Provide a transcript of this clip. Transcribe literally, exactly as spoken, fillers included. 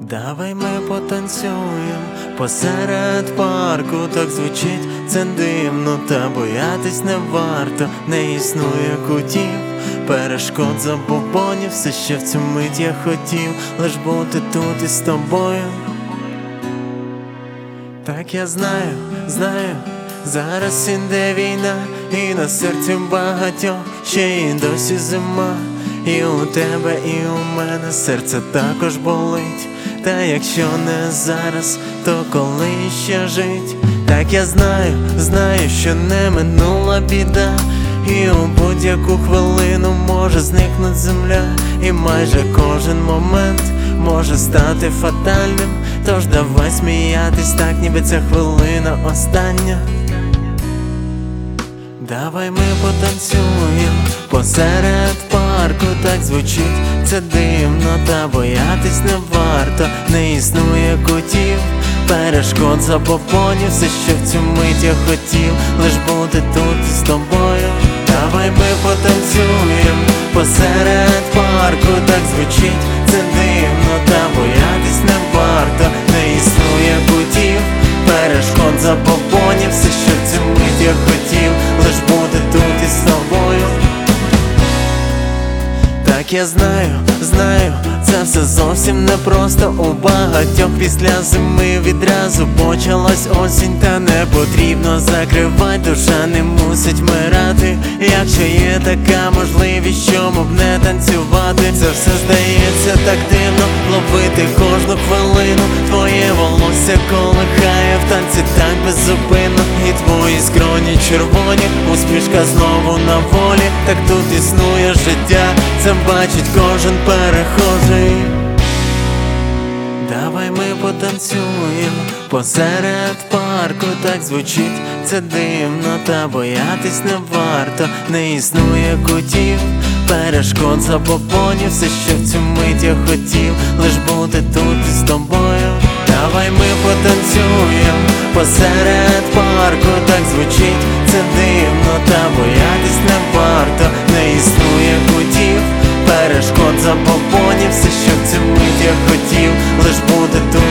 Давай ми потанцюєм посеред парку, так звучить це дивно, та боятись не варто. Не існує кутів, перешкод, забобонів. Все ще в цю мить я хотів лиш бути тут із тобою. Так я знаю, знаю, зараз іде війна, і на серці багатьох ще й досі зима. І у тебе, і у мене серце також болить. Та якщо не зараз, то коли ще жить? Так я знаю, знаю, що не минула біда, і у будь-яку хвилину може зникнути земля. І майже кожен момент може стати фатальним. Тож давай сміятись так, ніби ця хвилина остання. Давай ми потанцюємо посеред парку, так звучить це дивно, та боятись не варто. Не існує кутів, перешкод, забобонів. Все, що в цю мить я хотів лиш бути тут із тобою. Давай ми потанцюємо посеред парку, так звучить це дивно, та боятись не варто. Не існує кутів, перешкод, забобонів. Все, що в цю мить я хотів лиш бути тут із тобою. Так я знаю, знаю, це все зовсім непросто. У багатьох після зими відразу почалась осінь. Та не потрібно закривать, душа не мусить вмирати. Якщо є така можливість, чому б не танцювати? Це все здається так дивно, ловити кожну хвилину. Твоє волосся колихає в танці так беззупинно. І твої скроні червоні, усмішка знову на волі. Так тут існує життя, це бачить кожен перехожий. Давай ми потанцюємо посеред парку, так звучить це дивно, та боятись не варто. Не існує кутів, перешкод, забобонів. Все, що в цю мить я хотів лиш бути тут із тобою. Давай ми потанцюємо посеред парку, так звучить це дивно, та боятись не варто. Не існує кутів, перешкод, забобонів. Все, що в цю мить я хотів лиш бути тут